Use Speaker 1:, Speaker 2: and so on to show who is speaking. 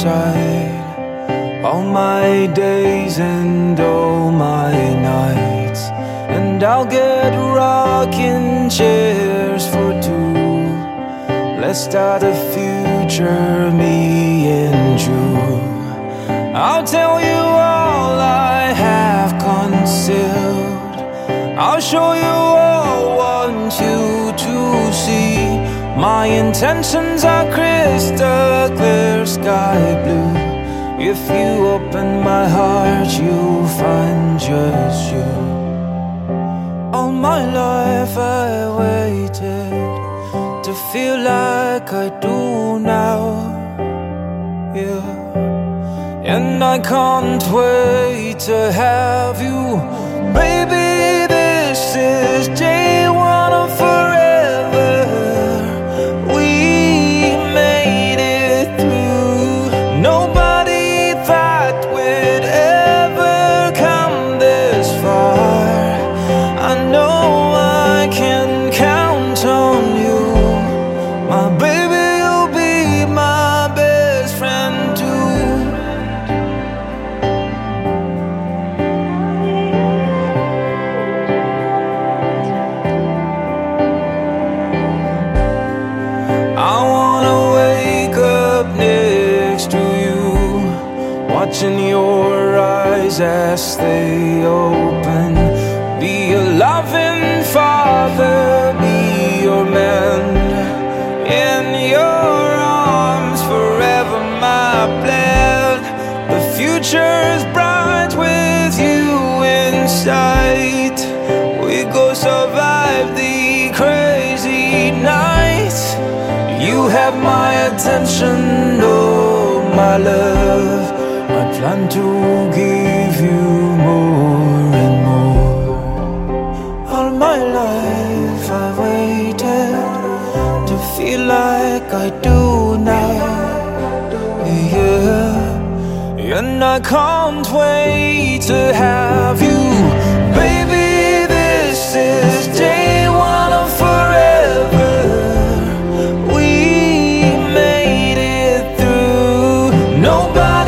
Speaker 1: side all my days and all my nights, and I'll get rocking chairs for two. Let's start a future, me and you. I'll tell you all I have concealed. I'll show you all I want you to see. My intentions are crystal clear, sky blue. If you open my heart, you'll find just you. All my life I waited to feel like I do now, yeah. And I can't wait to have you, baby. This is day one of forever. We made it through. Nobody thought we'd ever come this far. I know I can count on you, my baby. You'll be my best friend too. I wanna wake up next to you, watching your eyes as they open. Be a loving father, be your man. In your arms forever, my plan. The future's bright with you in sight. We go survive the crazy nights. You have my attention, oh my love. I plan to give you more and more. All my life I waited to feel like I do now, yeah. And I can't wait to have you, baby. This is day one of forever. We made it through. Nobody